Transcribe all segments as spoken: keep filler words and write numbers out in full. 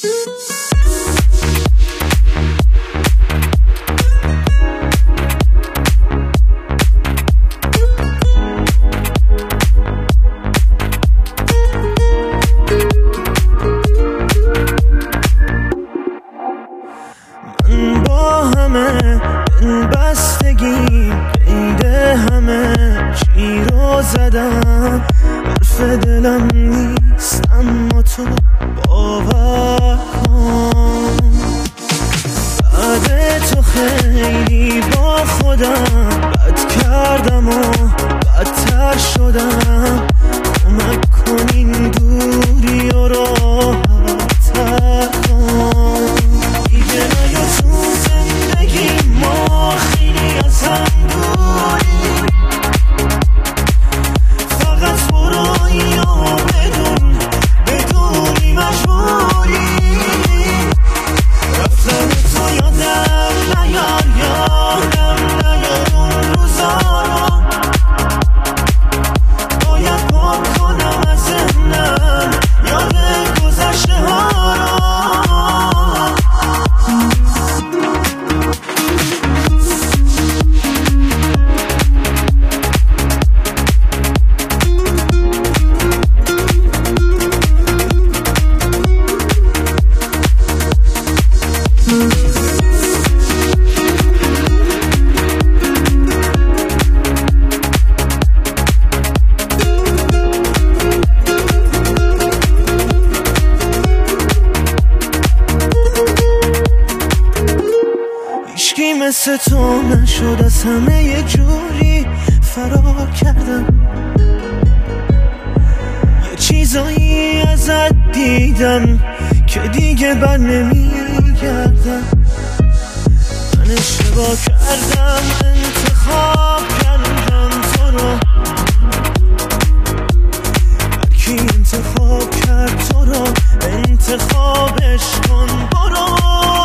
من با همه این بستگی قید همه چی رو زدم، حرف دلم نیست اما تو باور کن. بعد تو خیلی با خودم بد کردم و بدتر شدم، کمک کن این دوری و راحت تر کن. دیگه نیا تو زندگی ما خیلی از هم دوریم، فقط برو یا بدون بدونی مجبوری. رفتن تو یادم نیار یادم نیار اون روزا رو، باید پاک کنم از ذهنم یاد گذشته ها رو. هیچکی مثل تو نشد، از همه یه جوری فرار کردم. یه چیزایی ازت دیدم که دیگه بر نمیگردم. من اشتباه کردم انتخاب کردم تو رو، هرکی انتخاب کرد تو رو انتخابش کن برو.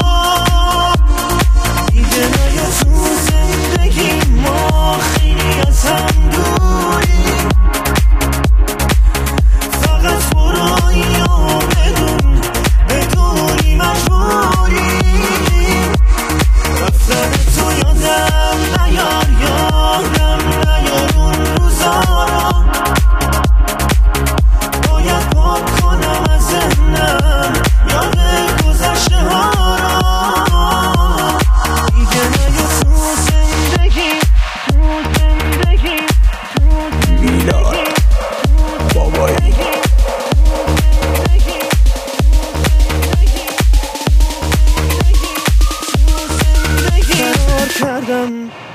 دیگه نیا تو زندگی ما خیلی از هم دوریم، فقط برو یا بدون بدونی مجبوری. رفتن تو یادم نیار یادم نیار اون روزا رو، باید پاک کنم از ذهنم یاد گذشته ها رو. دیگه نیا تو زندگی تو زندگی میلاد بابایی فرار کردم.